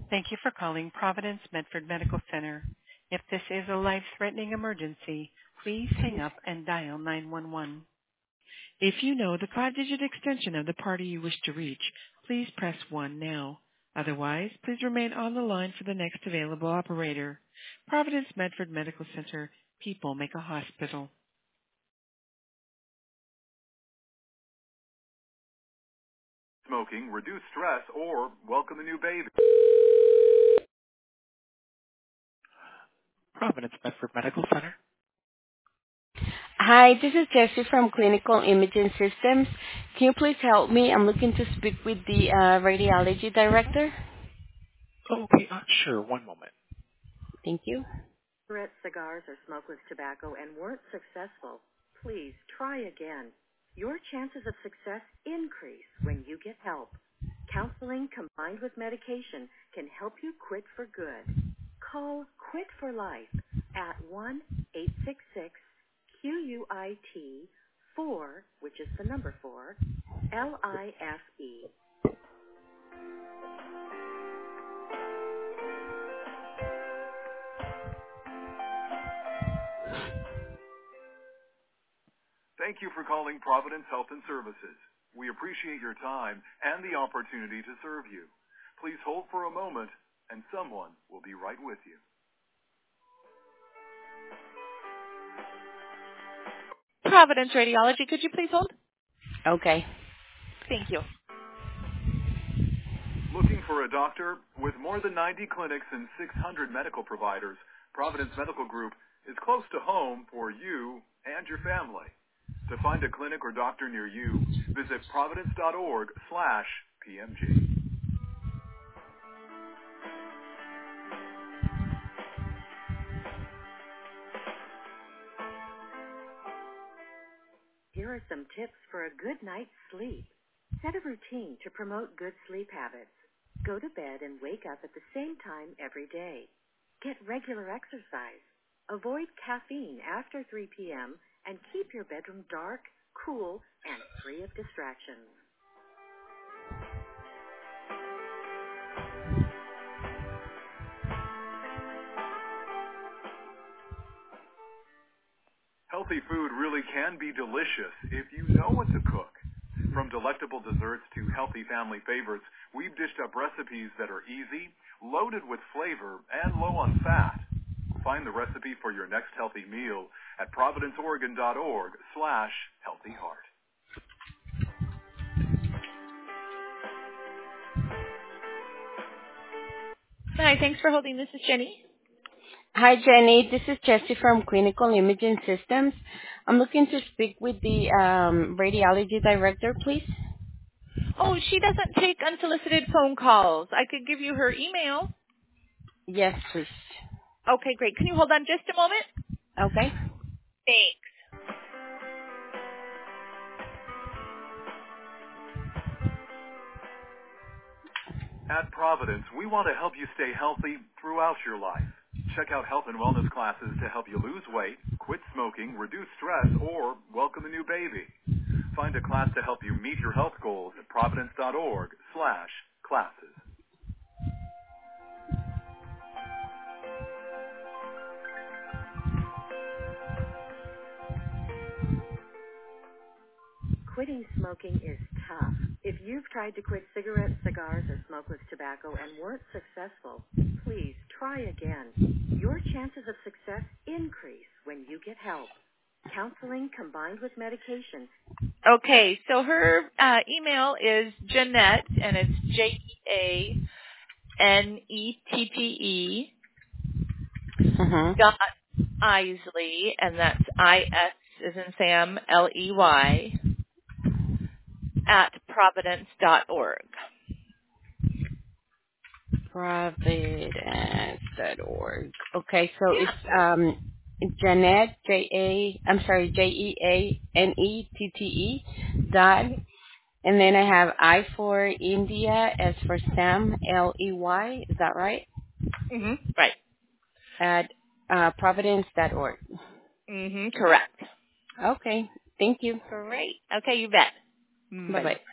Thank you for calling Providence Medford Medical Center. If this is a life-threatening emergency, please hang up and dial 911. If you know the 5-digit extension of the party you wish to reach, please press 1 now. Otherwise, please remain on the line for the next available operator. Providence Medford Medical Center. People make a hospital. Smoking, reduce stress, or welcome a new baby. Providence Medford Medical Center. Hi, this is Jessie from Clinical Imaging Systems. Can you please help me? I'm looking to speak with the radiology director. Okay, sure. One moment. Thank you. Cigarettes, cigars, or smokeless tobacco and weren't successful, please try again. Your chances of success increase when you get help. Counseling combined with medication can help you quit for good. Call Quit for Life at 1-866-QUIT-4, which is the number 4, LIFE. Thank you for calling Providence Health and Services. We appreciate your time and the opportunity to serve you. Please hold for a moment, and someone will be right with you. Providence Radiology, could you please hold? Okay. Thank you. Looking for a doctor? With more than 90 clinics and 600 medical providers, Providence Medical Group is close to home for you and your family. To find a clinic or doctor near you, visit providence.org/PMG. Here are some tips for a good night's sleep. Set a routine to promote good sleep habits. Go to bed and wake up at the same time every day. Get regular exercise. Avoid caffeine after 3 p.m. and keep your bedroom dark, cool, and free of distractions. Healthy food really can be delicious if you know what to cook. From delectable desserts to healthy family favorites, we've dished up recipes that are easy, loaded with flavor, and low on fat. Find the recipe for your next healthy meal at providenceoregon.org/healthyheart. Hi, thanks for holding. This is Jenny. Hi, Jenny. This is Jessie from Clinical Imaging Systems. I'm looking to speak with the radiology director, please. Oh, she doesn't take unsolicited phone calls. I could give you her email. Yes, please. Okay, great. Can you hold on just a moment? Okay. Thanks. At Providence, we want to help you stay healthy throughout your life. Check out health and wellness classes to help you lose weight, quit smoking, reduce stress, or welcome a new baby. Find a class to help you meet your health goals at providence.org/classes. Quitting smoking is tough. If you've tried to quit cigarettes, cigars, or smokeless tobacco and weren't successful, please try again. Your chances of success increase when you get help. Counseling combined with medication. Okay, so her email is Jeanette, and it's JEANETTE dot Isley, and that's IS as in Sam, LEY, at providence.org. Providence.org. Okay, so Yeah. it's Jeanette, JEANETTE dot, and then I have I for India, S for Sam, LEY. Is that right? Right. At providence.org. Correct. Okay, thank you. Great. Okay, you bet. Bye-bye.